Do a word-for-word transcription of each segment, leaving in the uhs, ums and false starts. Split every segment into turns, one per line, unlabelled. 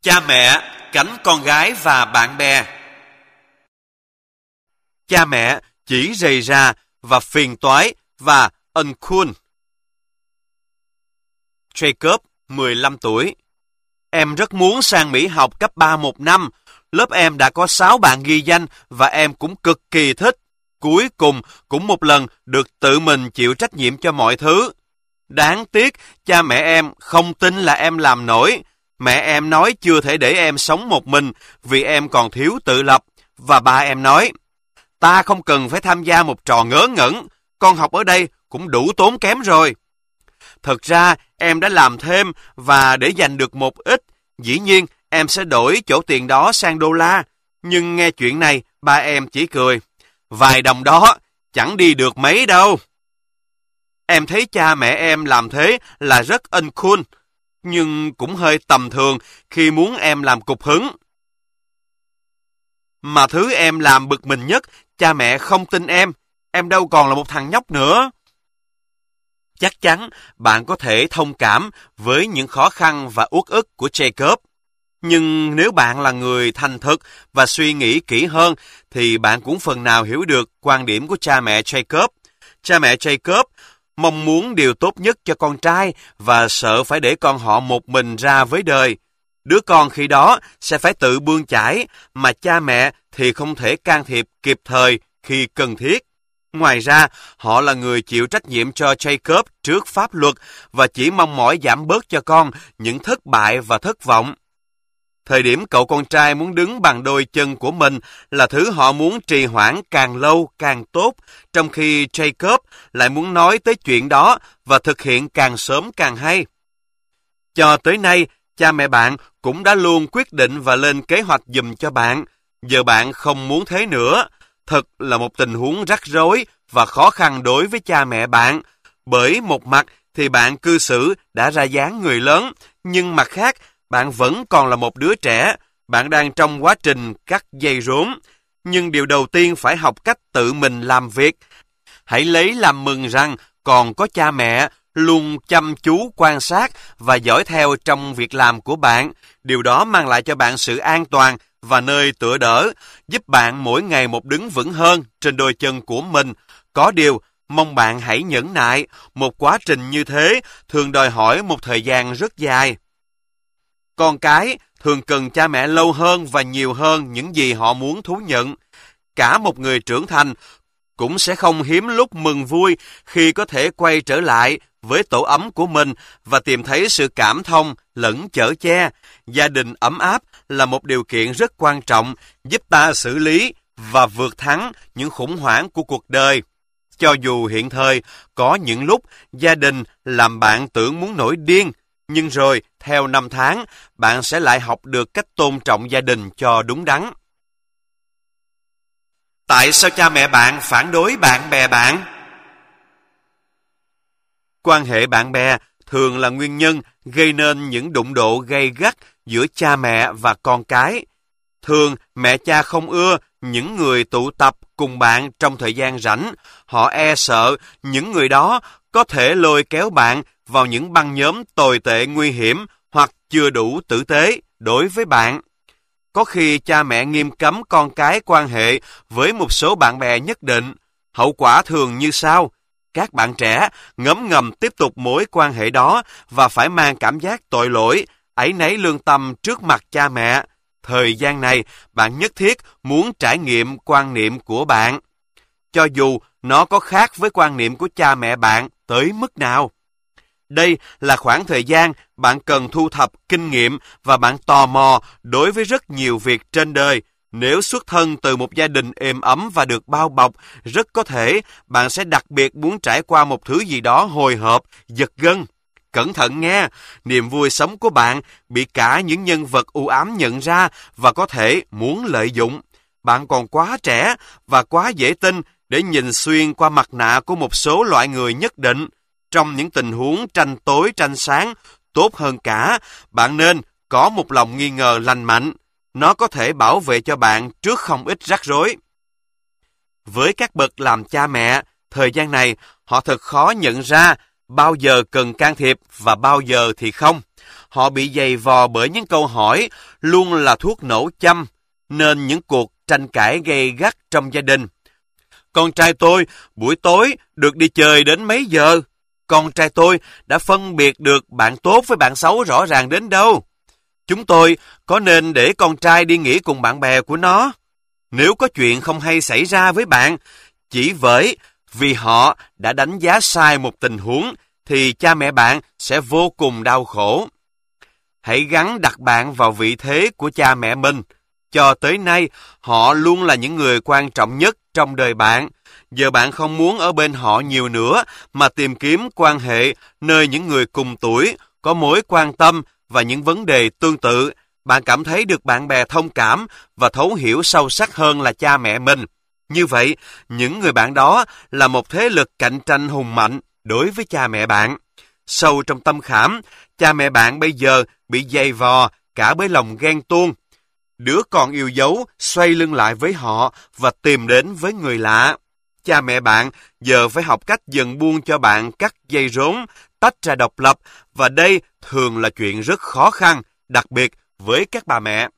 Cha mẹ, cánh con gái và bạn bè. Cha mẹ chỉ rầy ra và phiền toái và uncool. Jacob, mười lăm tuổi. Em rất muốn sang Mỹ học cấp ba một năm. Lớp em đã có sáu bạn ghi danh và em cũng cực kỳ thích. Cuối cùng cũng một lần được tự mình chịu trách nhiệm cho mọi thứ. Đáng tiếc, cha mẹ em không tin là em làm nổi. Mẹ em nói chưa thể để em sống một mình vì em còn thiếu tự lập. Và ba em nói, ta không cần phải tham gia một trò ngớ ngẩn. Con học ở đây cũng đủ tốn kém rồi. Thật ra, em đã làm thêm và để dành được một ít, dĩ nhiên em sẽ đổi chỗ tiền đó sang đô la. Nhưng nghe chuyện này, ba em chỉ cười. Vài đồng đó chẳng đi được mấy đâu. Em thấy cha mẹ em làm thế là rất uncool, nhưng cũng hơi tầm thường khi muốn em làm cục hứng. Mà thứ em làm bực mình nhất, cha mẹ không tin em. Em đâu còn là một thằng nhóc nữa. Chắc chắn bạn có thể thông cảm với những khó khăn và uất ức của Jacob. Nhưng nếu bạn là người thành thực và suy nghĩ kỹ hơn, thì bạn cũng phần nào hiểu được quan điểm của cha mẹ Jacob. Cha mẹ Jacob mong muốn điều tốt nhất cho con trai và sợ phải để con họ một mình ra với đời. Đứa con khi đó sẽ phải tự bươn chải, mà cha mẹ thì không thể can thiệp kịp thời khi cần thiết. Ngoài ra, họ là người chịu trách nhiệm cho Jacob trước pháp luật và chỉ mong mỏi giảm bớt cho con những thất bại và thất vọng. Thời điểm cậu con trai muốn đứng bằng đôi chân của mình là thứ họ muốn trì hoãn càng lâu càng tốt, trong khi Jacob lại muốn nói tới chuyện đó và thực hiện càng sớm càng hay. Cho tới nay, cha mẹ bạn cũng đã luôn quyết định và lên kế hoạch giùm cho bạn. Giờ bạn không muốn thế nữa. Thật là một tình huống rắc rối và khó khăn đối với cha mẹ bạn. Bởi một mặt thì bạn cư xử đã ra dáng người lớn, nhưng mặt khác, bạn vẫn còn là một đứa trẻ. Bạn đang trong quá trình cắt dây rốn. Nhưng điều đầu tiên phải học cách tự mình làm việc. Hãy lấy làm mừng rằng còn có cha mẹ luôn chăm chú quan sát và dõi theo trong việc làm của bạn. Điều đó mang lại cho bạn sự an toàn và nơi tựa đỡ, giúp bạn mỗi ngày một đứng vững hơn trên đôi chân của mình. Có điều, mong bạn hãy nhẫn nại. Một quá trình như thế thường đòi hỏi một thời gian rất dài. Con cái thường cần cha mẹ lâu hơn và nhiều hơn những gì họ muốn thú nhận. Cả một người trưởng thành cũng sẽ không hiếm lúc mừng vui khi có thể quay trở lại với tổ ấm của mình và tìm thấy sự cảm thông lẫn chở che. Gia đình ấm áp là một điều kiện rất quan trọng giúp ta xử lý và vượt thắng những khủng hoảng của cuộc đời. Cho dù hiện thời có những lúc gia đình làm bạn tưởng muốn nổi điên, nhưng rồi theo năm tháng bạn sẽ lại học được cách tôn trọng gia đình cho đúng đắn. Tại sao cha mẹ bạn phản đối bạn bè bạn? Quan hệ bạn bè thường là nguyên nhân gây nên những đụng độ gay gắt giữa cha mẹ và con cái. Thường, mẹ cha không ưa những người tụ tập cùng bạn trong thời gian rảnh. Họ e sợ những người đó có thể lôi kéo bạn vào những băng nhóm tồi tệ nguy hiểm hoặc chưa đủ tử tế đối với bạn. Có khi cha mẹ nghiêm cấm con cái quan hệ với một số bạn bè nhất định. Hậu quả thường như sau. Các bạn trẻ ngấm ngầm tiếp tục mối quan hệ đó và phải mang cảm giác tội lỗi, áy náy lương tâm trước mặt cha mẹ. Thời gian này, bạn nhất thiết muốn trải nghiệm quan niệm của bạn, cho dù nó có khác với quan niệm của cha mẹ bạn tới mức nào. Đây là khoảng thời gian bạn cần thu thập kinh nghiệm và bạn tò mò đối với rất nhiều việc trên đời. Nếu xuất thân từ một gia đình êm ấm và được bao bọc, rất có thể bạn sẽ đặc biệt muốn trải qua một thứ gì đó hồi hộp, giật gân. Cẩn thận nghe, niềm vui sống của bạn bị cả những nhân vật u ám nhận ra và có thể muốn lợi dụng. Bạn còn quá trẻ và quá dễ tin để nhìn xuyên qua mặt nạ của một số loại người nhất định. Trong những tình huống tranh tối tranh sáng, tốt hơn cả, bạn nên có một lòng nghi ngờ lành mạnh. Nó có thể bảo vệ cho bạn trước không ít rắc rối. Với các bậc làm cha mẹ, thời gian này họ thật khó nhận ra bao giờ cần can thiệp và bao giờ thì không. họ bị giày vò bởi những câu hỏi luôn là thuốc nổ châm, nên những cuộc tranh cãi gay gắt trong gia đình. Con trai tôi buổi tối được đi chơi đến mấy giờ? Con trai tôi đã phân biệt được bạn tốt với bạn xấu rõ ràng đến đâu? Chúng tôi có nên để con trai đi nghỉ cùng bạn bè của nó? Nếu có chuyện không hay xảy ra với bạn, chỉ với vì họ đã đánh giá sai một tình huống, thì cha mẹ bạn sẽ vô cùng đau khổ. Hãy gắn đặt bạn vào vị thế của cha mẹ mình. Cho tới nay, họ luôn là những người quan trọng nhất trong đời bạn. Giờ bạn không muốn ở bên họ nhiều nữa, mà tìm kiếm quan hệ nơi những người cùng tuổi, có mối quan tâm và những vấn đề tương tự. Bạn cảm thấy được bạn bè thông cảm và thấu hiểu sâu sắc hơn là cha mẹ mình. Như vậy, những người bạn đó là một thế lực cạnh tranh hùng mạnh đối với cha mẹ bạn. Sâu trong tâm khảm, cha mẹ bạn bây giờ bị dày vò cả bởi lòng ghen tuông. Đứa con yêu dấu xoay lưng lại với họ và tìm đến với người lạ. Cha mẹ bạn giờ phải học cách dần buông cho bạn cắt dây rốn, tách ra độc lập, và đây thường là chuyện rất khó khăn, đặc biệt với các bà mẹ.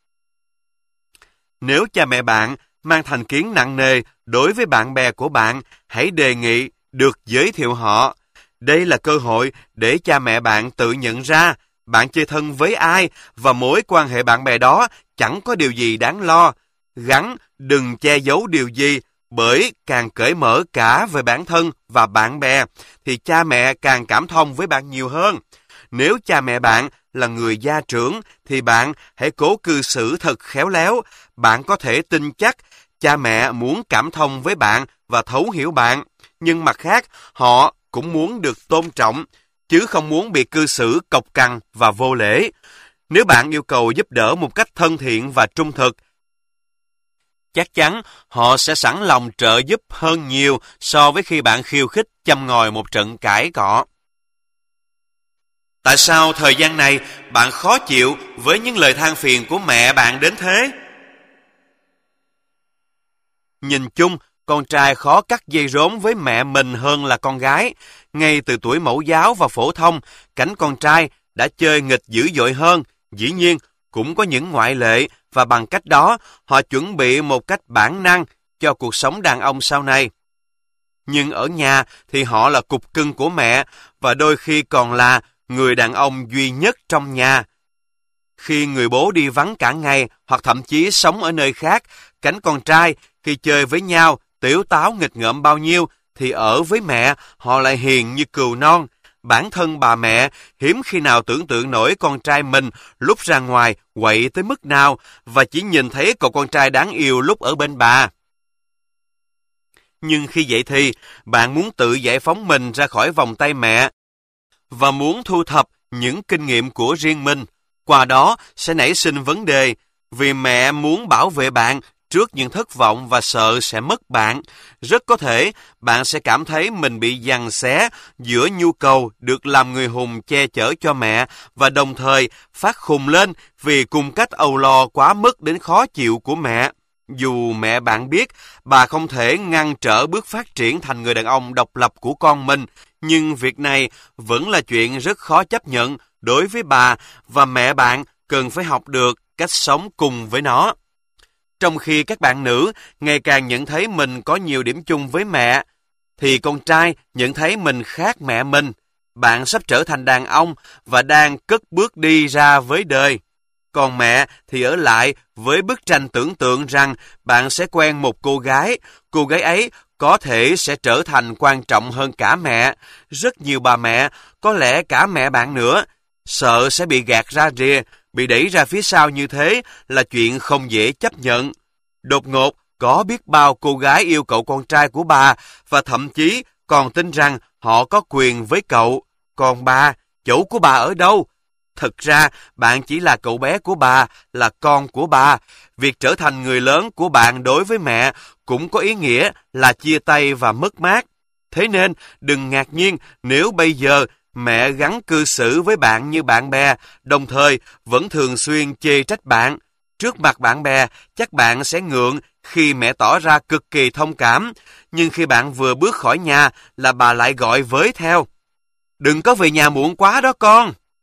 Nếu cha mẹ bạn mang thành kiến nặng nề đối với bạn bè của bạn, hãy đề nghị được giới thiệu họ. Đây là cơ hội để cha mẹ bạn tự nhận ra bạn chơi thân với ai và mối quan hệ bạn bè đó chẳng có điều gì đáng lo. Gắng đừng che giấu điều gì, bởi càng cởi mở cả về bản thân và bạn bè thì cha mẹ càng cảm thông với bạn nhiều hơn. Nếu cha mẹ bạn là người gia trưởng thì bạn hãy cố cư xử thật khéo léo. Bạn có thể tin chắc cha mẹ muốn cảm thông với bạn và thấu hiểu bạn, nhưng mặt khác họ cũng muốn được tôn trọng, chứ không muốn bị cư xử cộc cằn và vô lễ. Nếu bạn yêu cầu giúp đỡ một cách thân thiện và trung thực, chắc chắn họ sẽ sẵn lòng trợ giúp hơn nhiều so với khi bạn khiêu khích châm ngòi một trận cãi cọ. Tại sao thời gian này bạn khó chịu với những lời than phiền của mẹ bạn đến thế? Nhìn chung, con trai khó cắt dây rốn với mẹ mình hơn là con gái. Ngay từ tuổi mẫu giáo và phổ thông, cánh con trai đã chơi nghịch dữ dội hơn. Dĩ nhiên, cũng có những ngoại lệ, và bằng cách đó, họ chuẩn bị một cách bản năng cho cuộc sống đàn ông sau này. Nhưng ở nhà thì họ là cục cưng của mẹ, và đôi khi còn là người đàn ông duy nhất trong nhà. Khi người bố đi vắng cả ngày, hoặc thậm chí sống ở nơi khác, cánh con trai khi chơi với nhau, tếu táo nghịch ngợm bao nhiêu, thì ở với mẹ, họ lại hiền như cừu non. Bản thân bà mẹ hiếm khi nào tưởng tượng nổi con trai mình lúc ra ngoài quậy tới mức nào, và chỉ nhìn thấy cậu con trai đáng yêu lúc ở bên bà. Nhưng khi vậy thì, bạn muốn tự giải phóng mình ra khỏi vòng tay mẹ, và muốn thu thập những kinh nghiệm của riêng mình. Qua đó sẽ nảy sinh vấn đề, vì mẹ muốn bảo vệ bạn trước những thất vọng và sợ sẽ mất bạn. Rất có thể bạn sẽ cảm thấy mình bị giằng xé giữa nhu cầu được làm người hùng che chở cho mẹ và đồng thời phát khùng lên vì cung cách âu lo quá mức đến khó chịu của mẹ. Dù mẹ bạn biết bà không thể ngăn trở bước phát triển thành người đàn ông độc lập của con mình, nhưng việc này vẫn là chuyện rất khó chấp nhận đối với bà, và mẹ bạn cần phải học được cách sống cùng với nó. Trong khi các bạn nữ ngày càng nhận thấy mình có nhiều điểm chung với mẹ, thì con trai nhận thấy mình khác mẹ mình. Bạn sắp trở thành đàn ông và đang cất bước đi ra với đời. Còn mẹ thì ở lại với bức tranh tưởng tượng rằng bạn sẽ quen một cô gái. Cô gái ấy có thể sẽ trở thành quan trọng hơn cả mẹ. Rất nhiều bà mẹ, có lẽ cả mẹ bạn nữa, sợ sẽ bị gạt ra rìa, bị đẩy ra phía sau như thế là chuyện không dễ chấp nhận. Đột ngột, có biết bao cô gái yêu cậu con trai của bà, và thậm chí còn tin rằng họ có quyền với cậu. Còn bà, chỗ của bà ở đâu? Thực ra, bạn chỉ là cậu bé của bà, là con của bà. Việc trở thành người lớn của bạn đối với mẹ cũng có ý nghĩa là chia tay và mất mát. Thế nên, đừng ngạc nhiên nếu bây giờ mẹ gắn cư xử với bạn như bạn bè, đồng thời vẫn thường xuyên chê trách bạn. Trước mặt bạn bè, chắc bạn sẽ ngượng khi mẹ tỏ ra cực kỳ thông cảm, nhưng khi bạn vừa bước khỏi nhà là bà lại gọi với theo: "Đừng có về nhà muộn quá đó con."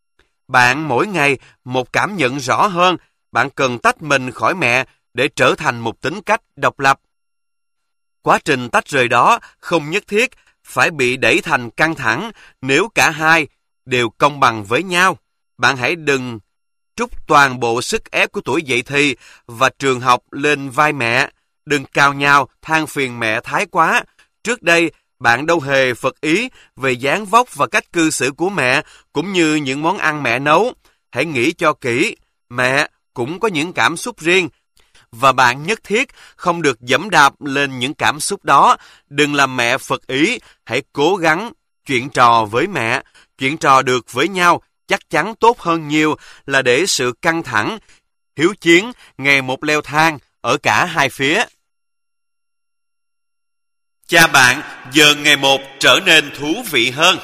Bạn mỗi ngày một cảm nhận rõ hơn, bạn cần tách mình khỏi mẹ để trở thành một tính cách độc lập. Quá trình tách rời đó không nhất thiết phải bị đẩy thành căng thẳng nếu cả hai đều công bằng với nhau. Bạn hãy đừng trút toàn bộ sức ép của tuổi dậy thì và trường học lên vai mẹ. Đừng cào nhào than phiền mẹ thái quá. Trước đây, bạn đâu hề phật ý về dáng vóc và cách cư xử của mẹ, cũng như những món ăn mẹ nấu. Hãy nghĩ cho kỹ, mẹ cũng có những cảm xúc riêng, và bạn nhất thiết không được giẫm đạp lên những cảm xúc đó. Đừng làm mẹ phật ý, hãy cố gắng chuyện trò với mẹ. Chuyện trò được với nhau chắc chắn tốt hơn nhiều là để sự căng thẳng, hiếu chiến ngày một leo thang ở cả hai phía. Cha bạn giờ ngày một trở nên thú vị hơn.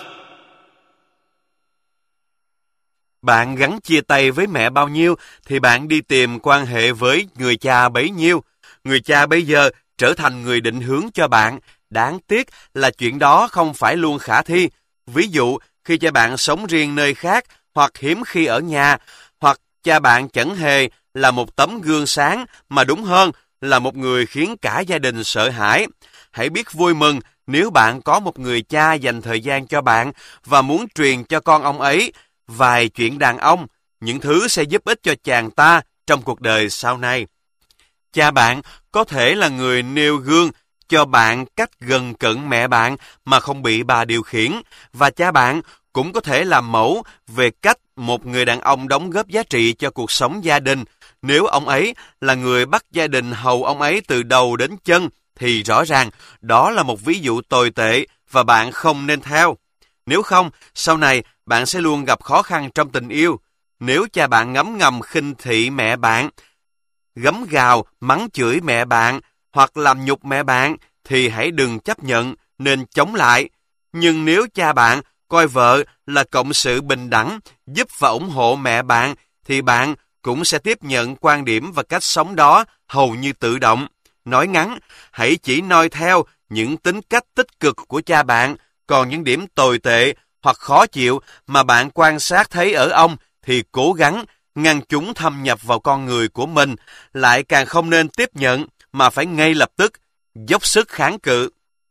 Bạn gắn chia tay với mẹ bao nhiêu thì bạn đi tìm quan hệ với người cha bấy nhiêu. Người cha bây giờ trở thành người định hướng cho bạn. Đáng tiếc là chuyện đó không phải luôn khả thi. Ví dụ, khi cha bạn sống riêng nơi khác, hoặc hiếm khi ở nhà, hoặc cha bạn chẳng hề là một tấm gương sáng, mà đúng hơn là một người khiến cả gia đình sợ hãi. Hãy biết vui mừng nếu bạn có một người cha dành thời gian cho bạn và muốn truyền cho con ông ấy vài chuyện đàn ông, những thứ sẽ giúp ích cho chàng ta trong cuộc đời sau này. Cha bạn có thể là người nêu gương cho bạn cách gần cận mẹ bạn mà không bị bà điều khiển, và cha bạn cũng có thể làm mẫu về cách một người đàn ông đóng góp giá trị cho cuộc sống gia đình. Nếu ông ấy là người bắt gia đình hầu ông ấy từ đầu đến chân, thì rõ ràng đó là một ví dụ tồi tệ và bạn không nên theo. Nếu không, sau này bạn sẽ luôn gặp khó khăn trong tình yêu. Nếu cha bạn ngấm ngầm khinh thị mẹ bạn, gấm gào, mắng chửi mẹ bạn, hoặc làm nhục mẹ bạn, thì hãy đừng chấp nhận, nên chống lại. Nhưng nếu cha bạn coi vợ là cộng sự bình đẳng, giúp và ủng hộ mẹ bạn, thì bạn cũng sẽ tiếp nhận quan điểm và cách sống đó hầu như tự động. Nói ngắn, hãy chỉ noi theo những tính cách tích cực của cha bạn, còn những điểm tồi tệ hoặc khó chịu mà bạn quan sát thấy ở ông thì cố gắng ngăn chúng thâm nhập vào con người của mình, lại càng không nên tiếp nhận mà phải ngay lập tức dốc sức kháng cự.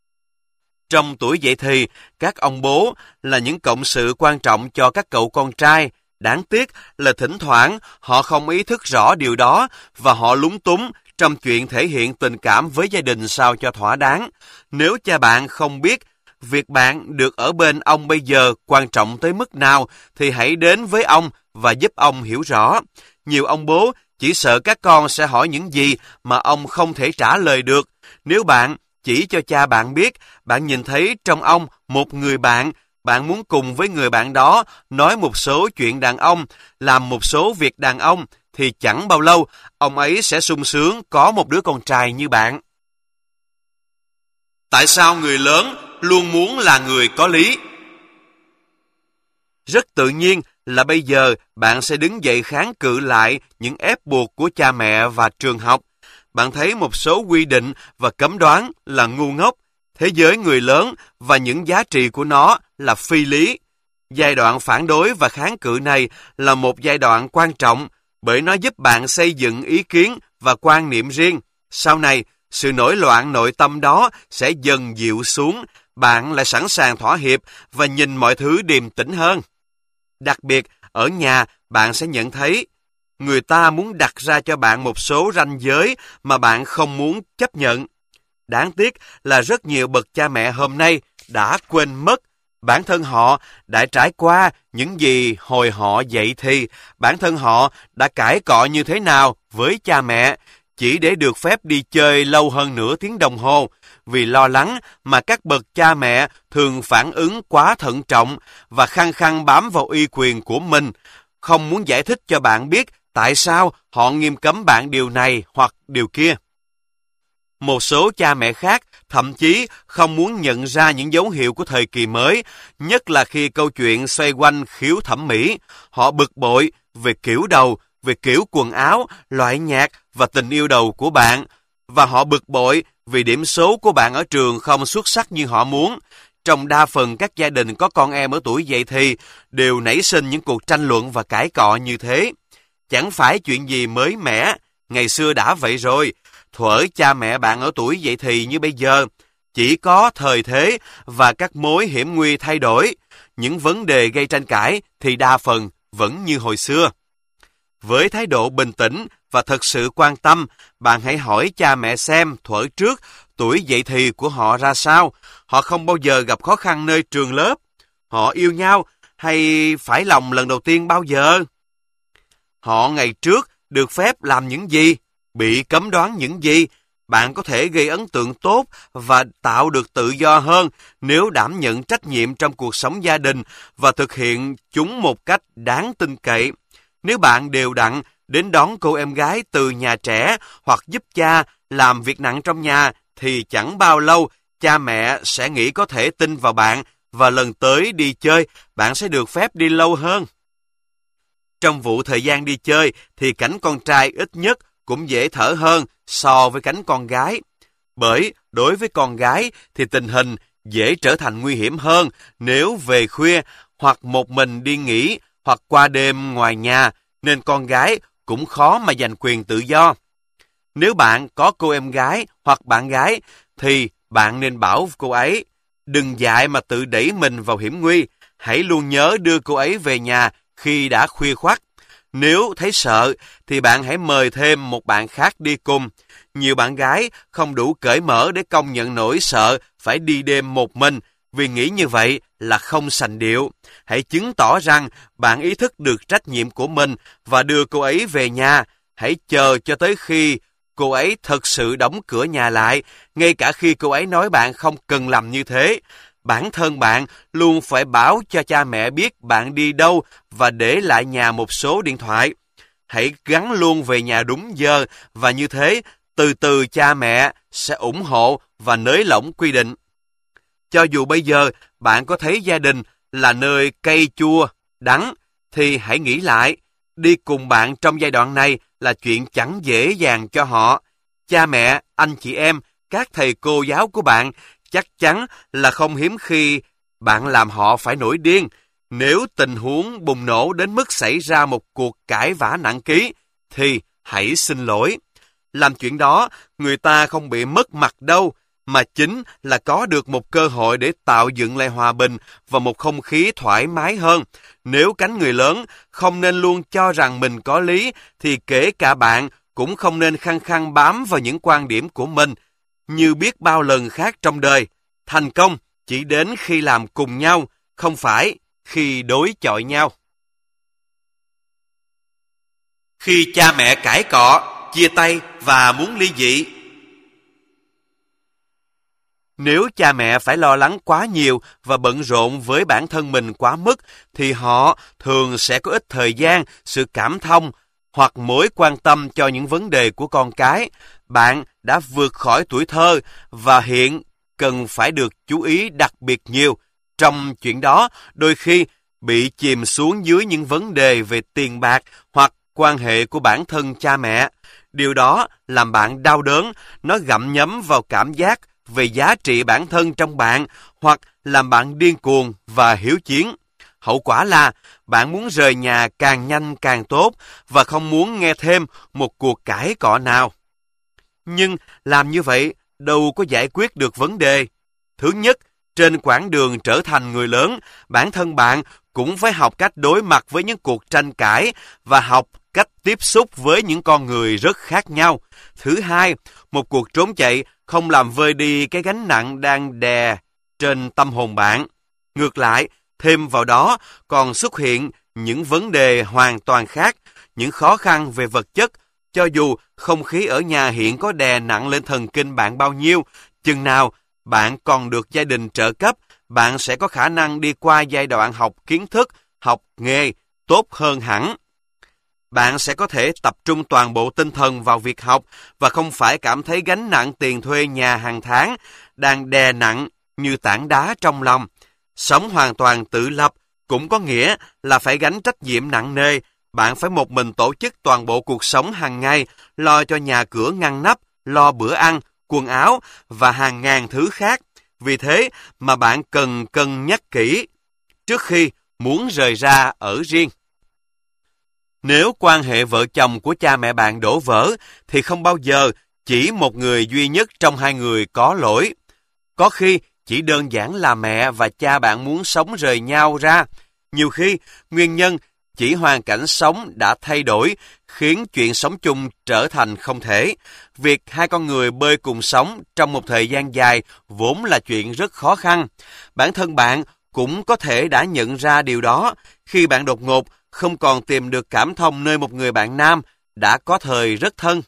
Trong tuổi dậy thì, các ông bố là những cộng sự quan trọng cho các cậu con trai. Đáng tiếc là thỉnh thoảng họ không ý thức rõ điều đó và họ lúng túng trong chuyện thể hiện tình cảm với gia đình sao cho thỏa đáng. Nếu cha bạn không biết việc bạn được ở bên ông bây giờ quan trọng tới mức nào, thì hãy đến với ông và giúp ông hiểu rõ. Nhiều ông bố chỉ sợ các con sẽ hỏi những gì mà ông không thể trả lời được. Nếu bạn chỉ cho cha bạn biết bạn nhìn thấy trong ông một người bạn, bạn muốn cùng với người bạn đó nói một số chuyện đàn ông, làm một số việc đàn ông, thì chẳng bao lâu ông ấy sẽ sung sướng có một đứa con trai như bạn. Tại sao người lớn luôn muốn là người có lý? Rất tự nhiên là bây giờ bạn sẽ đứng dậy kháng cự lại những ép buộc của cha mẹ và trường học. Bạn thấy một số quy định và cấm đoán là ngu ngốc, thế giới người lớn và những giá trị của nó là phi lý. Giai đoạn phản đối và kháng cự này là một giai đoạn quan trọng, bởi nó giúp bạn xây dựng ý kiến và quan niệm riêng. Sau này, sự nổi loạn nội tâm đó sẽ dần dịu xuống, bạn lại sẵn sàng thỏa hiệp và nhìn mọi thứ điềm tĩnh hơn. Đặc biệt, ở nhà bạn sẽ nhận thấy người ta muốn đặt ra cho bạn một số ranh giới mà bạn không muốn chấp nhận. Đáng tiếc là rất nhiều bậc cha mẹ hôm nay đã quên mất bản thân họ đã trải qua những gì hồi họ dậy thì, bản thân họ đã cãi cọ như thế nào với cha mẹ, chỉ để được phép đi chơi lâu hơn nửa tiếng đồng hồ. Vì lo lắng mà các bậc cha mẹ thường phản ứng quá thận trọng và khăng khăng bám vào uy quyền của mình, không muốn giải thích cho bạn biết tại sao họ nghiêm cấm bạn điều này hoặc điều kia. Một số cha mẹ khác thậm chí không muốn nhận ra những dấu hiệu của thời kỳ mới, nhất là khi câu chuyện xoay quanh khiếu thẩm mỹ. Họ bực bội về kiểu đầu, về kiểu quần áo, loại nhạc và tình yêu đầu của bạn. Và họ bực bội vì điểm số của bạn ở trường không xuất sắc như họ muốn. Trong đa phần các gia đình có con em ở tuổi dậy thì đều nảy sinh những cuộc tranh luận và cãi cọ như thế. Chẳng phải chuyện gì mới mẻ, ngày xưa đã vậy rồi. Thuở cha mẹ bạn ở tuổi dậy thì như bây giờ, chỉ có thời thế và các mối hiểm nguy thay đổi. Những vấn đề gây tranh cãi thì đa phần vẫn như hồi xưa. Với thái độ bình tĩnh và thật sự quan tâm, bạn hãy hỏi cha mẹ xem thuở trước tuổi dậy thì của họ ra sao. Họ không bao giờ gặp khó khăn nơi trường lớp. Họ yêu nhau hay phải lòng lần đầu tiên bao giờ? Họ ngày trước được phép làm những gì? Bị cấm đoán những gì? Bạn có thể gây ấn tượng tốt và tạo được tự do hơn nếu đảm nhận trách nhiệm trong cuộc sống gia đình và thực hiện chúng một cách đáng tin cậy. Nếu bạn đều đặn đến đón cô em gái từ nhà trẻ hoặc giúp cha làm việc nặng trong nhà, thì chẳng bao lâu cha mẹ sẽ nghĩ có thể tin vào bạn và lần tới đi chơi bạn sẽ được phép đi lâu hơn. Trong vụ thời gian đi chơi thì cánh con trai ít nhất cũng dễ thở hơn so với cánh con gái. Bởi đối với con gái thì tình hình dễ trở thành nguy hiểm hơn nếu về khuya hoặc một mình đi nghỉ hoặc qua đêm ngoài nhà, nên con gái cũng khó mà giành quyền tự do. Nếu bạn có cô em gái hoặc bạn gái thì bạn nên bảo cô ấy đừng dại mà tự đẩy mình vào hiểm nguy. Hãy luôn nhớ đưa cô ấy về nhà khi đã khuya khoắt. Nếu thấy sợ thì bạn hãy mời thêm một bạn khác đi cùng. Nhiều bạn gái không đủ cởi mở để công nhận nỗi sợ phải đi đêm một mình, vì nghĩ như vậy là không sành điệu. Hãy chứng tỏ rằng bạn ý thức được trách nhiệm của mình và đưa cô ấy về nhà. Hãy chờ cho tới khi cô ấy thật sự đóng cửa nhà lại, ngay cả khi cô ấy nói bạn không cần làm như thế. Bản thân bạn luôn phải báo cho cha mẹ biết bạn đi đâu và để lại nhà một số điện thoại. Hãy gắn luôn về nhà đúng giờ và như thế, từ từ cha mẹ sẽ ủng hộ và nới lỏng quy định. Cho dù bây giờ bạn có thấy gia đình là nơi cay chua, đắng, thì hãy nghĩ lại, đi cùng bạn trong giai đoạn này là chuyện chẳng dễ dàng cho họ. Cha mẹ, anh chị em, các thầy cô giáo của bạn chắc chắn là không hiếm khi bạn làm họ phải nổi điên. Nếu tình huống bùng nổ đến mức xảy ra một cuộc cãi vã nặng ký, thì hãy xin lỗi. Làm chuyện đó, người ta không bị mất mặt đâu, mà chính là có được một cơ hội để tạo dựng lại hòa bình và một không khí thoải mái hơn. Nếu cánh người lớn không nên luôn cho rằng mình có lý, thì kể cả bạn cũng không nên khăng khăng bám vào những quan điểm của mình. Như biết bao lần khác trong đời, thành công chỉ đến khi làm cùng nhau, không phải khi đối chọi nhau. Khi cha mẹ cãi cọ, chia tay và muốn ly dị. Nếu cha mẹ phải lo lắng quá nhiều và bận rộn với bản thân mình quá mức, thì họ thường sẽ có ít thời gian, sự cảm thông hoặc mối quan tâm cho những vấn đề của con cái. Bạn đã vượt khỏi tuổi thơ và hiện cần phải được chú ý đặc biệt nhiều. Trong chuyện đó, đôi khi bị chìm xuống dưới những vấn đề về tiền bạc hoặc quan hệ của bản thân cha mẹ. Điều đó làm bạn đau đớn, nó gặm nhấm vào cảm giác về giá trị bản thân trong bạn, hoặc làm bạn điên cuồng và hiếu chiến. Hậu quả là bạn muốn rời nhà càng nhanh càng tốt và không muốn nghe thêm một cuộc cãi cọ nào. Nhưng làm như vậy đâu có giải quyết được vấn đề. Thứ nhất, trên quãng đường trở thành người lớn, bản thân bạn cũng phải học cách đối mặt với những cuộc tranh cãi và học cách tiếp xúc với những con người rất khác nhau. Thứ hai, một cuộc trốn chạy không làm vơi đi cái gánh nặng đang đè trên tâm hồn bạn. Ngược lại, thêm vào đó còn xuất hiện những vấn đề hoàn toàn khác, những khó khăn về vật chất. Cho dù không khí ở nhà hiện có đè nặng lên thần kinh bạn bao nhiêu, chừng nào bạn còn được gia đình trợ cấp, bạn sẽ có khả năng đi qua giai đoạn học kiến thức, học nghề tốt hơn hẳn. Bạn sẽ có thể tập trung toàn bộ tinh thần vào việc học và không phải cảm thấy gánh nặng tiền thuê nhà hàng tháng đang đè nặng như tảng đá trong lòng. Sống hoàn toàn tự lập cũng có nghĩa là phải gánh trách nhiệm nặng nề. Bạn phải một mình tổ chức toàn bộ cuộc sống hàng ngày, lo cho nhà cửa ngăn nắp, lo bữa ăn, quần áo và hàng ngàn thứ khác. Vì thế mà bạn cần cân nhắc kỹ trước khi muốn rời ra ở riêng. Nếu quan hệ vợ chồng của cha mẹ bạn đổ vỡ, thì không bao giờ chỉ một người duy nhất trong hai người có lỗi. Có khi chỉ đơn giản là mẹ và cha bạn muốn sống rời nhau ra. Nhiều khi, nguyên nhân chỉ hoàn cảnh sống đã thay đổi, khiến chuyện sống chung trở thành không thể. Việc hai con người bơi cùng sống trong một thời gian dài vốn là chuyện rất khó khăn. Bản thân bạn cũng có thể đã nhận ra điều đó khi bạn đột ngột không còn tìm được cảm thông nơi một người bạn nam đã có thời rất thân.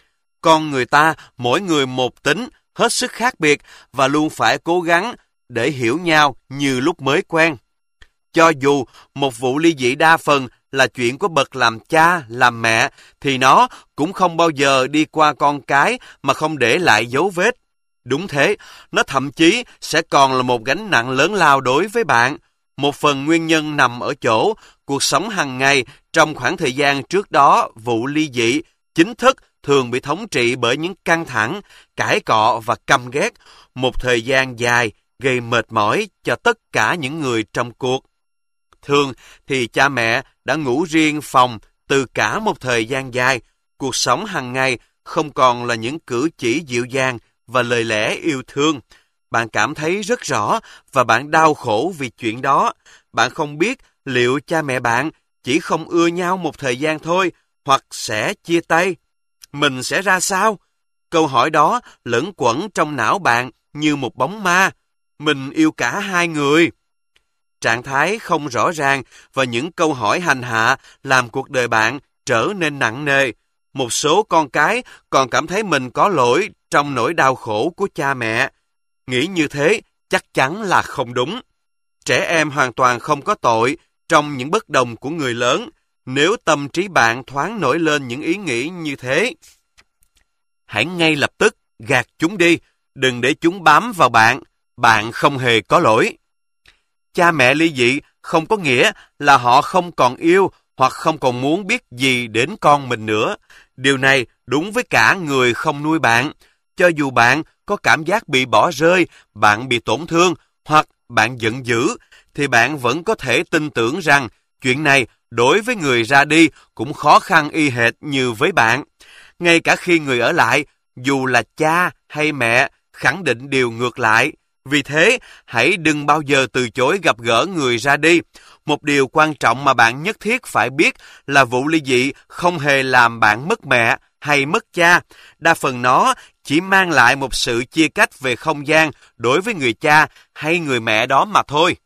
Con người ta, mỗi người một tính, hết sức khác biệt và luôn phải cố gắng để hiểu nhau như lúc mới quen. Cho dù một vụ ly dị đa phần là chuyện của bậc làm cha, làm mẹ, thì nó cũng không bao giờ đi qua con cái mà không để lại dấu vết. Đúng thế, nó thậm chí sẽ còn là một gánh nặng lớn lao đối với bạn. Một phần nguyên nhân nằm ở chỗ cuộc sống hàng ngày trong khoảng thời gian trước đó vụ ly dị chính thức thường bị thống trị bởi những căng thẳng, cãi cọ và căm ghét, một thời gian dài gây mệt mỏi cho tất cả những người trong cuộc. Thường thì cha mẹ đã ngủ riêng phòng từ cả một thời gian dài, cuộc sống hàng ngày không còn là những cử chỉ dịu dàng và lời lẽ yêu thương. Bạn cảm thấy rất rõ và bạn đau khổ vì chuyện đó. Bạn không biết liệu cha mẹ bạn chỉ không ưa nhau một thời gian thôi hoặc sẽ chia tay. Mình sẽ ra sao? Câu hỏi đó lẫn quẩn trong não bạn như một bóng ma. Mình yêu cả hai người. Trạng thái không rõ ràng và những câu hỏi hành hạ làm cuộc đời bạn trở nên nặng nề. Một số con cái còn cảm thấy mình có lỗi trong nỗi đau khổ của cha mẹ. Nghĩ như thế chắc chắn là không đúng. Trẻ em hoàn toàn không có tội trong những bất đồng của người lớn. Nếu tâm trí bạn thoáng nổi lên những ý nghĩ như thế, hãy ngay lập tức gạt chúng đi, đừng để chúng bám vào bạn. Bạn không hề có lỗi. Cha mẹ ly dị không có nghĩa là họ không còn yêu hoặc không còn muốn biết gì đến con mình nữa. Điều này đúng với cả người không nuôi bạn. Cho dù bạn có cảm giác bị bỏ rơi, bạn bị tổn thương hoặc bạn giận dữ, thì bạn vẫn có thể tin tưởng rằng chuyện này đối với người ra đi cũng khó khăn y hệt như với bạn. Ngay cả khi người ở lại, dù là cha hay mẹ, khẳng định điều ngược lại. Vì thế, hãy đừng bao giờ từ chối gặp gỡ người ra đi. Một điều quan trọng mà bạn nhất thiết phải biết là vụ ly dị không hề làm bạn mất mẹ hay mất cha. Đa phần nó chỉ mang lại một sự chia cách về không gian đối với người cha hay người mẹ đó mà thôi.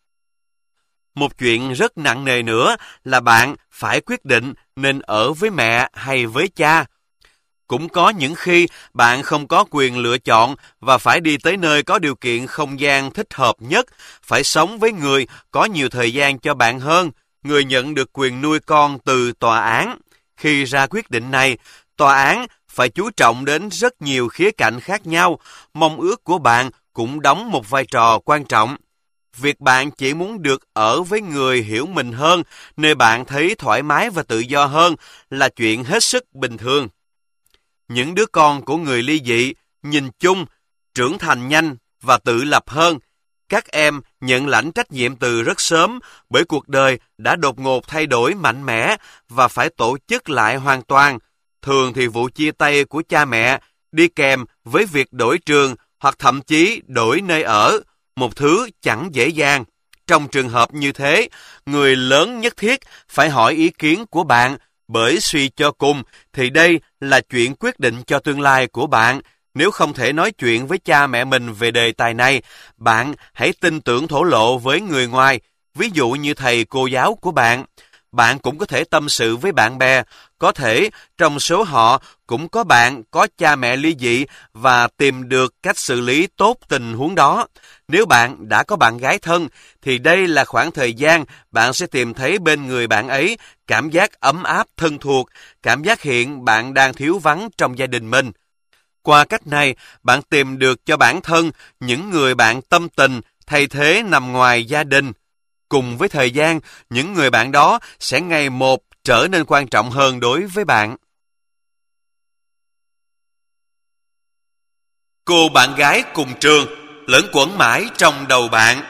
Một chuyện rất nặng nề nữa là bạn phải quyết định nên ở với mẹ hay với cha. Cũng có những khi bạn không có quyền lựa chọn và phải đi tới nơi có điều kiện không gian thích hợp nhất, phải sống với người có nhiều thời gian cho bạn hơn, người nhận được quyền nuôi con từ tòa án. Khi ra quyết định này, tòa án phải chú trọng đến rất nhiều khía cạnh khác nhau, mong ước của bạn cũng đóng một vai trò quan trọng. Việc bạn chỉ muốn được ở với người hiểu mình hơn, nơi bạn thấy thoải mái và tự do hơn là chuyện hết sức bình thường. Những đứa con của người ly dị nhìn chung trưởng thành nhanh và tự lập hơn. Các em nhận lãnh trách nhiệm từ rất sớm bởi cuộc đời đã đột ngột thay đổi mạnh mẽ và phải tổ chức lại hoàn toàn. Thường thì vụ chia tay của cha mẹ đi kèm với việc đổi trường hoặc thậm chí đổi nơi ở, một thứ chẳng dễ dàng. Trong trường hợp như thế, người lớn nhất thiết phải hỏi ý kiến của bạn, bởi suy cho cùng thì đây là chuyện quyết định cho tương lai của bạn. Nếu không thể nói chuyện với cha mẹ mình về đề tài này, bạn hãy tin tưởng thổ lộ với người ngoài, ví dụ như thầy cô giáo của bạn. Bạn cũng có thể tâm sự với bạn bè, có thể trong số họ cũng có bạn có cha mẹ ly dị và tìm được cách xử lý tốt tình huống đó. Nếu bạn đã có bạn gái thân, thì đây là khoảng thời gian bạn sẽ tìm thấy bên người bạn ấy cảm giác ấm áp thân thuộc, cảm giác hiện bạn đang thiếu vắng trong gia đình mình. Qua cách này, bạn tìm được cho bản thân những người bạn tâm tình thay thế nằm ngoài gia đình. Cùng với thời gian, những người bạn đó sẽ ngày một trở nên quan trọng hơn đối với bạn. Cô bạn gái cùng trường lẫn quẩn mãi trong đầu bạn.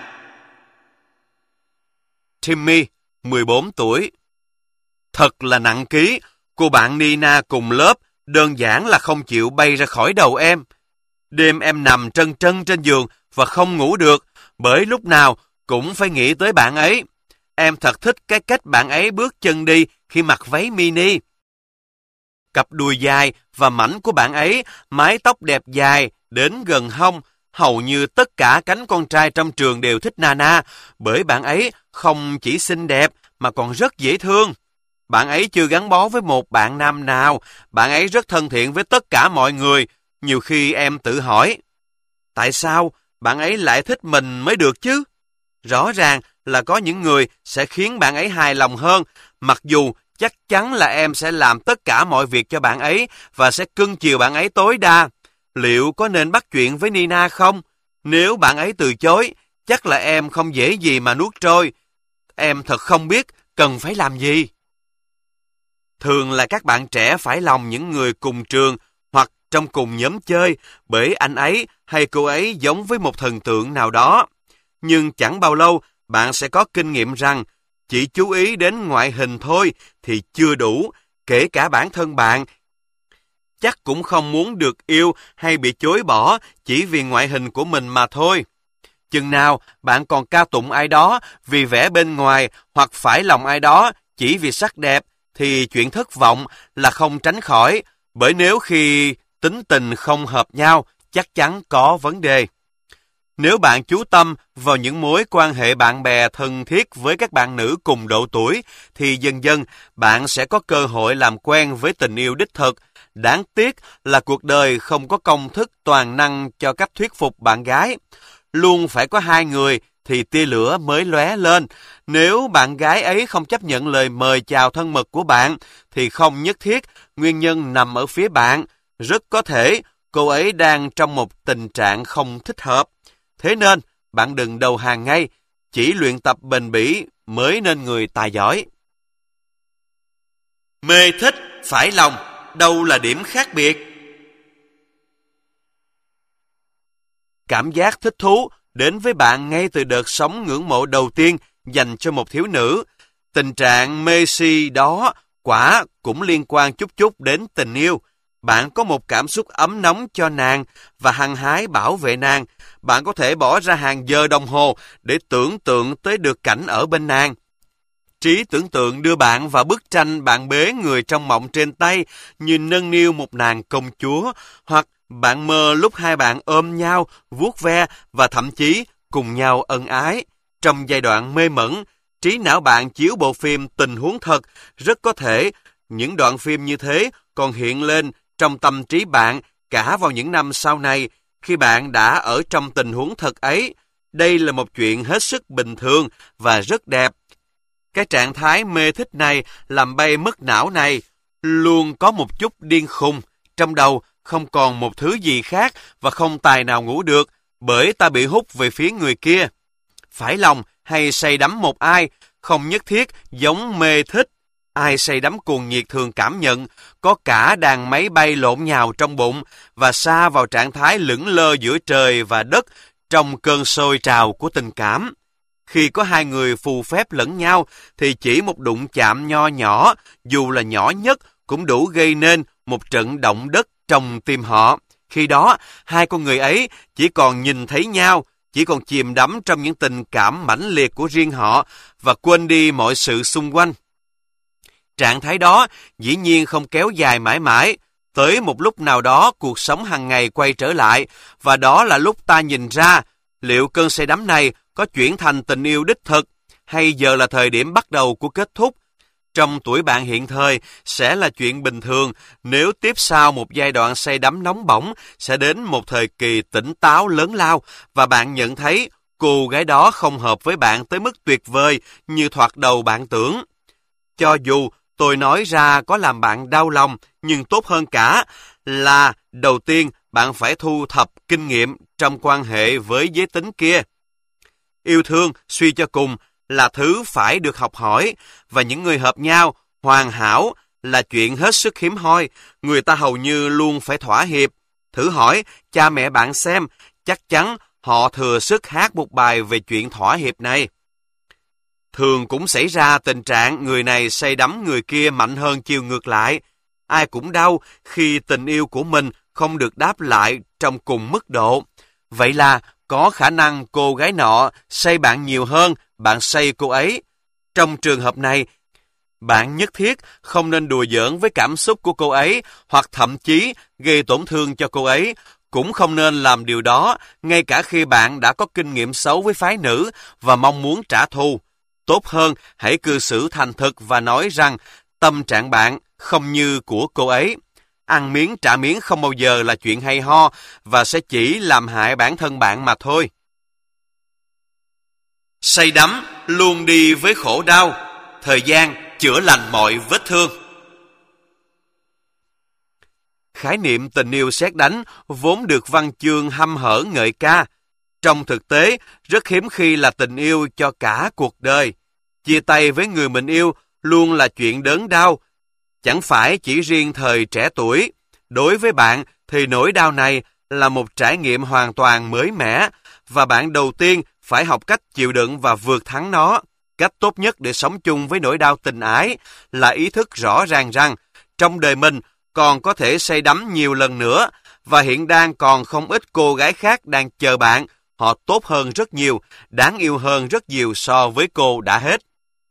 Timmy, mười bốn tuổi. Thật là nặng ký, cô bạn Nina cùng lớp đơn giản là không chịu bay ra khỏi đầu em. Đêm em nằm trân trân trên giường và không ngủ được, bởi lúc nào cũng phải nghĩ tới bạn ấy. Em thật thích cái cách bạn ấy bước chân đi khi mặc váy mini. Cặp đùi dài và mảnh của bạn ấy, mái tóc đẹp dài đến gần hông. Hầu như tất cả cánh con trai trong trường đều thích Nana, bởi bạn ấy không chỉ xinh đẹp mà còn rất dễ thương. Bạn ấy chưa gắn bó với một bạn nam nào, bạn ấy rất thân thiện với tất cả mọi người. Nhiều khi em tự hỏi, tại sao bạn ấy lại thích mình mới được chứ? Rõ ràng là có những người sẽ khiến bạn ấy hài lòng hơn, mặc dù chắc chắn là em sẽ làm tất cả mọi việc cho bạn ấy và sẽ cưng chiều bạn ấy tối đa. Liệu có nên bắt chuyện với Nina không? Nếu bạn ấy từ chối, chắc là em không dễ gì mà nuốt trôi. Em thật không biết cần phải làm gì. Thường là các bạn trẻ phải lòng những người cùng trường hoặc trong cùng nhóm chơi, bởi anh ấy hay cô ấy giống với một thần tượng nào đó. Nhưng chẳng bao lâu, bạn sẽ có kinh nghiệm rằng chỉ chú ý đến ngoại hình thôi thì chưa đủ, kể cả bản thân bạn chắc cũng không muốn được yêu hay bị chối bỏ chỉ vì ngoại hình của mình mà thôi. Chừng nào bạn còn ca tụng ai đó vì vẻ bên ngoài hoặc phải lòng ai đó chỉ vì sắc đẹp thì chuyện thất vọng là không tránh khỏi, bởi nếu khi tính tình không hợp nhau chắc chắn có vấn đề. Nếu bạn chú tâm vào những mối quan hệ bạn bè thân thiết với các bạn nữ cùng độ tuổi, thì dần dần bạn sẽ có cơ hội làm quen với tình yêu đích thực. Đáng tiếc là cuộc đời không có công thức toàn năng cho cách thuyết phục bạn gái. Luôn phải có hai người thì tia lửa mới lóe lên. Nếu bạn gái ấy không chấp nhận lời mời chào thân mật của bạn, thì không nhất thiết nguyên nhân nằm ở phía bạn. Rất có thể cô ấy đang trong một tình trạng không thích hợp. Thế nên, bạn đừng đầu hàng ngay, chỉ luyện tập bền bỉ mới nên người tài giỏi. Mê thích, phải lòng, đâu là điểm khác biệt? Cảm giác thích thú đến với bạn ngay từ đợt sóng ngưỡng mộ đầu tiên dành cho một thiếu nữ. Tình trạng mê si đó quả cũng liên quan chút chút đến tình yêu. Bạn có một cảm xúc ấm nóng cho nàng và hăng hái bảo vệ nàng. Bạn có thể bỏ ra hàng giờ đồng hồ để tưởng tượng tới được cảnh ở bên nàng. Trí tưởng tượng đưa bạn vào bức tranh bạn bế người trong mộng trên tay như nâng niu một nàng công chúa, hoặc bạn mơ lúc hai bạn ôm nhau, vuốt ve và thậm chí cùng nhau ân ái. Trong giai đoạn mê mẩn, trí não bạn chiếu bộ phim tình huống thật. Rất có thể những đoạn phim như thế còn hiện lên trong tâm trí bạn cả vào những năm sau này, khi bạn đã ở trong tình huống thật ấy. Đây là một chuyện hết sức bình thường và rất đẹp. Cái trạng thái mê thích này làm bay mất não này, luôn có một chút điên khùng. Trong đầu không còn một thứ gì khác và không tài nào ngủ được, bởi ta bị hút về phía người kia. Phải lòng hay say đắm một ai, không nhất thiết giống mê thích. Ai say đắm cuồng nhiệt thường cảm nhận có cả đàn máy bay lộn nhào trong bụng và sa vào trạng thái lững lơ giữa trời và đất trong cơn sôi trào của tình cảm. Khi có hai người phù phép lẫn nhau thì chỉ một đụng chạm nho nhỏ, dù là nhỏ nhất, cũng đủ gây nên một trận động đất trong tim họ. Khi đó, hai con người ấy chỉ còn nhìn thấy nhau, chỉ còn chìm đắm trong những tình cảm mãnh liệt của riêng họ và quên đi mọi sự xung quanh. Trạng thái đó dĩ nhiên không kéo dài mãi mãi. Tới một lúc nào đó cuộc sống hàng ngày quay trở lại, và đó là lúc ta nhìn ra liệu cơn say đắm này có chuyển thành tình yêu đích thực, hay giờ là thời điểm bắt đầu của kết thúc. Trong tuổi bạn hiện thời sẽ là chuyện bình thường, nếu tiếp sau một giai đoạn say đắm nóng bỏng sẽ đến một thời kỳ tỉnh táo lớn lao và bạn nhận thấy cô gái đó không hợp với bạn tới mức tuyệt vời như thoạt đầu bạn tưởng. Cho dù tôi nói ra có làm bạn đau lòng, nhưng tốt hơn cả là đầu tiên bạn phải thu thập kinh nghiệm trong quan hệ với giới tính kia. Yêu thương, suy cho cùng, là thứ phải được học hỏi, và những người hợp nhau, hoàn hảo là chuyện hết sức hiếm hoi, người ta hầu như luôn phải thỏa hiệp. Thử hỏi cha mẹ bạn xem, chắc chắn họ thừa sức hát một bài về chuyện thỏa hiệp này. Thường cũng xảy ra tình trạng người này say đắm người kia mạnh hơn chiều ngược lại. Ai cũng đau khi tình yêu của mình không được đáp lại trong cùng mức độ. Vậy là có khả năng cô gái nọ say bạn nhiều hơn bạn say cô ấy. Trong trường hợp này, bạn nhất thiết không nên đùa giỡn với cảm xúc của cô ấy hoặc thậm chí gây tổn thương cho cô ấy. Cũng không nên làm điều đó ngay cả khi bạn đã có kinh nghiệm xấu với phái nữ và mong muốn trả thù. Tốt hơn, hãy cư xử thành thực và nói rằng tâm trạng bạn không như của cô ấy. Ăn miếng trả miếng không bao giờ là chuyện hay ho và sẽ chỉ làm hại bản thân bạn mà thôi. Say đắm luôn đi với khổ đau, thời gian chữa lành mọi vết thương. Khái niệm tình yêu sét đánh vốn được văn chương hăm hở ngợi ca. Trong thực tế, rất hiếm khi là tình yêu cho cả cuộc đời. Chia tay với người mình yêu luôn là chuyện đớn đau, chẳng phải chỉ riêng thời trẻ tuổi. Đối với bạn thì nỗi đau này là một trải nghiệm hoàn toàn mới mẻ và bạn đầu tiên phải học cách chịu đựng và vượt thắng nó. Cách tốt nhất để sống chung với nỗi đau tình ái là ý thức rõ ràng rằng trong đời mình còn có thể say đắm nhiều lần nữa và hiện đang còn không ít cô gái khác đang chờ bạn. Họ tốt hơn rất nhiều, đáng yêu hơn rất nhiều so với cô đã hết.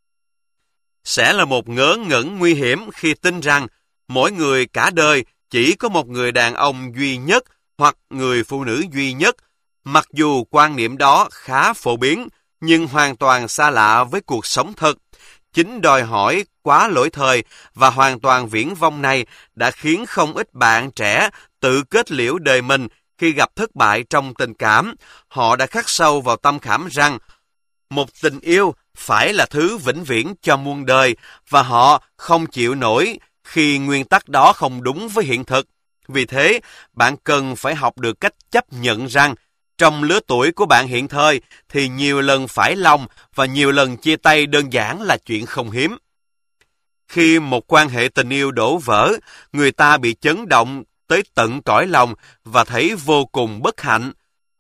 Sẽ là một ngớ ngẩn nguy hiểm khi tin rằng mỗi người cả đời chỉ có một người đàn ông duy nhất hoặc người phụ nữ duy nhất. Mặc dù quan niệm đó khá phổ biến, nhưng hoàn toàn xa lạ với cuộc sống thực. Chính đòi hỏi quá lỗi thời và hoàn toàn viển vông này đã khiến không ít bạn trẻ tự kết liễu đời mình khi gặp thất bại trong tình cảm. Họ đã khắc sâu vào tâm khảm rằng một tình yêu phải là thứ vĩnh viễn cho muôn đời và họ không chịu nổi khi nguyên tắc đó không đúng với hiện thực. Vì thế, bạn cần phải học được cách chấp nhận rằng trong lứa tuổi của bạn hiện thời thì nhiều lần phải lòng và nhiều lần chia tay đơn giản là chuyện không hiếm. Khi một quan hệ tình yêu đổ vỡ, người ta bị chấn động tới tận cõi lòng và thấy vô cùng bất hạnh.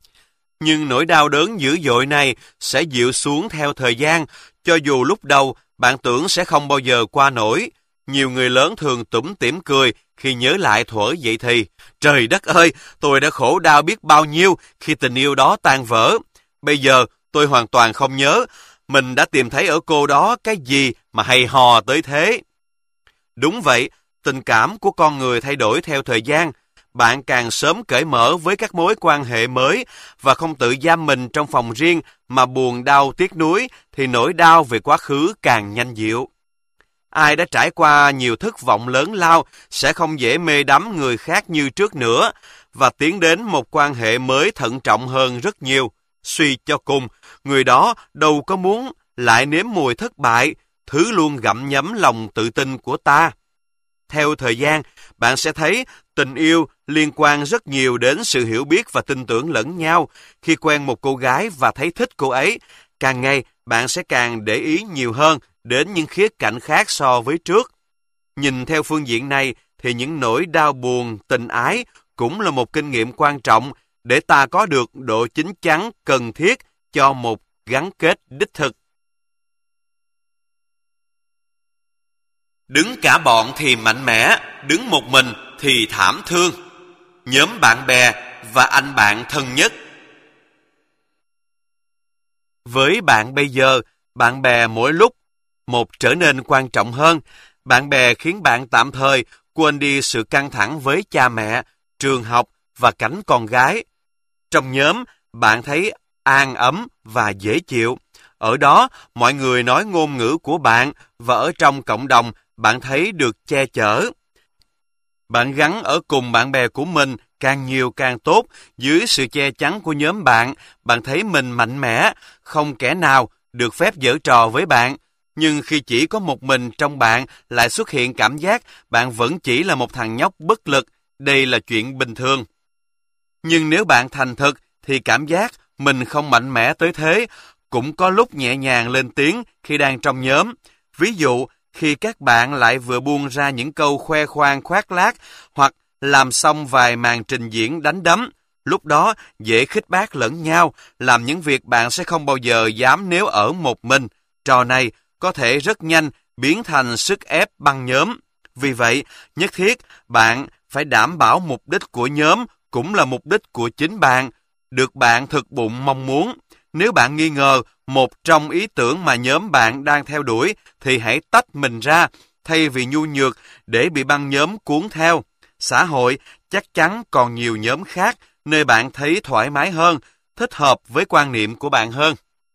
Nhưng nỗi đau đớn dữ dội này sẽ dịu xuống theo thời gian, cho dù lúc đầu bạn tưởng sẽ không bao giờ qua nổi. Nhiều người lớn thường tủm tỉm cười khi nhớ lại thuở vậy thì, trời đất ơi, tôi đã khổ đau biết bao nhiêu khi tình yêu đó tan vỡ. Bây giờ tôi hoàn toàn không nhớ mình đã tìm thấy ở cô đó cái gì mà hay hò tới thế. Đúng vậy, tình cảm của con người thay đổi theo thời gian. Bạn càng sớm cởi mở với các mối quan hệ mới và không tự giam mình trong phòng riêng mà buồn đau tiếc nuối thì nỗi đau về quá khứ càng nhanh dịu. Ai đã trải qua nhiều thất vọng lớn lao sẽ không dễ mê đắm người khác như trước nữa và tiến đến một quan hệ mới thận trọng hơn rất nhiều. Suy cho cùng, người đó đâu có muốn lại nếm mùi thất bại, thứ luôn gặm nhấm lòng tự tin của ta. Theo thời gian, bạn sẽ thấy tình yêu liên quan rất nhiều đến sự hiểu biết và tin tưởng lẫn nhau. Khi quen một cô gái và thấy thích cô ấy, càng ngày bạn sẽ càng để ý nhiều hơn đến những khía cạnh khác so với trước. Nhìn theo phương diện này thì những nỗi đau buồn, tình ái cũng là một kinh nghiệm quan trọng để ta có được độ chín chắn cần thiết cho một gắn kết đích thực. Đứng cả bọn thì mạnh mẽ, đứng một mình thì thảm thương. Nhóm bạn bè và anh bạn thân nhất. Với bạn bây giờ, bạn bè mỗi lúc một trở nên quan trọng hơn. Bạn bè khiến bạn tạm thời quên đi sự căng thẳng với cha mẹ, trường học và cánh con gái. Trong nhóm, bạn thấy an ấm và dễ chịu. Ở đó, mọi người nói ngôn ngữ của bạn và ở trong cộng đồng, bạn thấy được che chở. Bạn gắn ở cùng bạn bè của mình càng nhiều càng tốt. Dưới sự che chắn của nhóm bạn, bạn thấy mình mạnh mẽ, không kẻ nào được phép giở trò với bạn. Nhưng khi chỉ có một mình trong bạn lại xuất hiện cảm giác bạn vẫn chỉ là một thằng nhóc bất lực, đây là chuyện bình thường. Nhưng nếu bạn thành thực thì cảm giác mình không mạnh mẽ tới thế, cũng có lúc nhẹ nhàng lên tiếng khi đang trong nhóm. Ví dụ, khi các bạn lại vừa buông ra những câu khoe khoang khoác lác hoặc làm xong vài màn trình diễn đánh đấm, Lúc đó dễ khích bác lẫn nhau, làm những việc bạn sẽ không bao giờ dám nếu ở một mình. Trò này có thể rất nhanh biến thành sức ép băng nhóm. Vì vậy, nhất thiết bạn phải đảm bảo mục đích của nhóm cũng là mục đích của chính bạn, được bạn thực bụng mong muốn. Nếu bạn nghi ngờ một trong ý tưởng mà nhóm bạn đang theo đuổi, thì hãy tách mình ra, thay vì nhu nhược để bị băng nhóm cuốn theo. Xã hội chắc chắn còn nhiều nhóm khác, nơi bạn thấy thoải mái hơn, thích hợp với quan niệm của bạn hơn.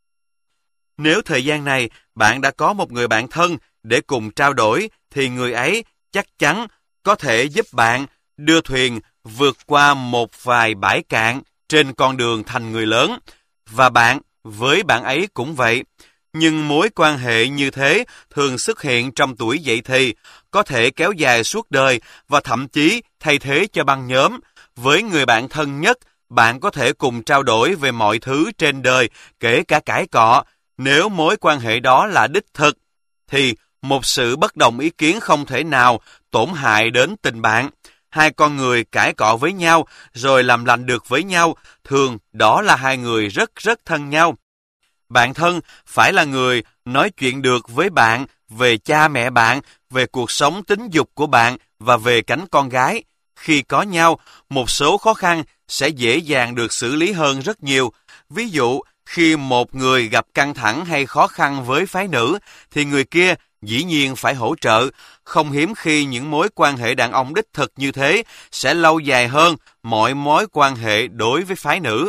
Nếu thời gian này bạn đã có một người bạn thân để cùng trao đổi, thì người ấy chắc chắn có thể giúp bạn đưa thuyền vượt qua một vài bãi cạn trên con đường thành người lớn. Và bạn với bạn ấy cũng vậy. Nhưng mối quan hệ như thế thường xuất hiện trong tuổi dậy thì, có thể kéo dài suốt đời và thậm chí thay thế cho băng nhóm. Với người bạn thân nhất, bạn có thể cùng trao đổi về mọi thứ trên đời, kể cả cãi cọ. Nếu mối quan hệ đó là đích thực, thì một sự bất đồng ý kiến không thể nào tổn hại đến tình bạn. Hai con người cãi cọ với nhau rồi làm lành được với nhau, thường đó là hai người rất rất thân nhau. Bạn thân phải là người nói chuyện được với bạn về cha mẹ bạn, về cuộc sống tính dục của bạn và về cánh con gái. Khi có nhau, một số khó khăn sẽ dễ dàng được xử lý hơn rất nhiều. Ví dụ, khi một người gặp căng thẳng hay khó khăn với phái nữ, thì người kia dĩ nhiên phải hỗ trợ. Không hiếm khi những mối quan hệ đàn ông đích thực như thế sẽ lâu dài hơn mọi mối quan hệ đối với phái nữ.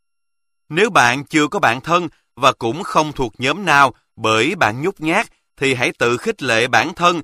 Nếu bạn chưa có bạn thân và cũng không thuộc nhóm nào bởi bạn nhút nhát, thì hãy tự khích lệ bản thân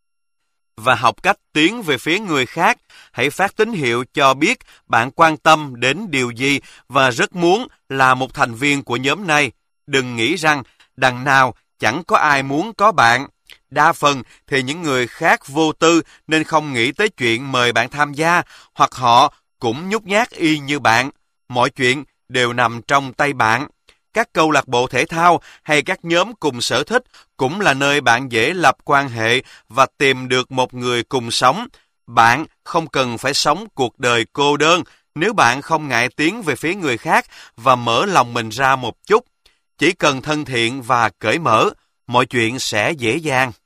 và học cách tiến về phía người khác. Hãy phát tín hiệu cho biết bạn quan tâm đến điều gì và rất muốn là một thành viên của nhóm này. Đừng nghĩ rằng đằng nào chẳng có ai muốn có bạn. Đa phần thì những người khác vô tư nên không nghĩ tới chuyện mời bạn tham gia, hoặc họ cũng nhút nhát y như bạn. Mọi chuyện đều nằm trong tay bạn. Các câu lạc bộ thể thao hay các nhóm cùng sở thích cũng là nơi bạn dễ lập quan hệ và tìm được một người cùng sống. Bạn không cần phải sống cuộc đời cô đơn nếu bạn không ngại tiến về phía người khác và mở lòng mình ra một chút. Chỉ cần thân thiện và cởi mở, mọi chuyện sẽ dễ dàng.